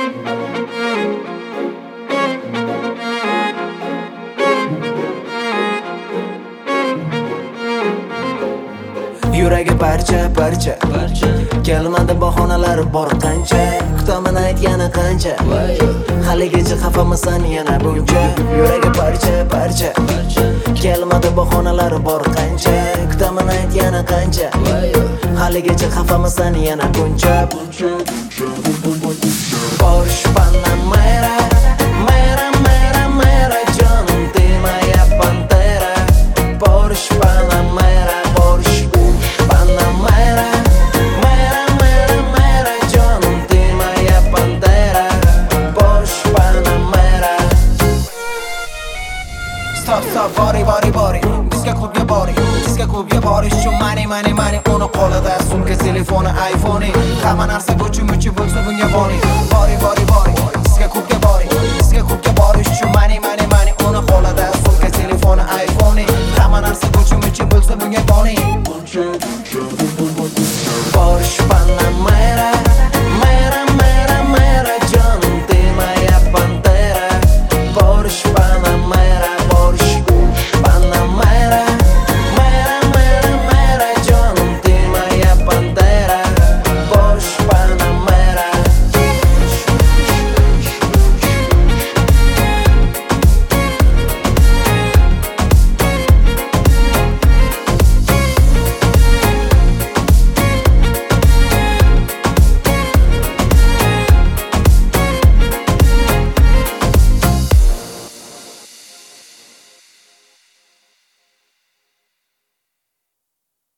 Yuragi parcha parcha kelmadi bahonalar bor qancha kutaman ayt yana qancha haligacha xafamisan yana buncha yuragi parcha parcha kelmadi bahonalar bor qancha kutaman ayt yana qancha haligacha xafamisan yana buncha Porsche Panamera mera mera mera canım demaya pantera Porsche Panamera Stop, bori Diska klubga borish uchun mani Uni qo'lida sumka, telefoni, iPhone Hamma narsa go'chi-muchi bo'lsa bunga bori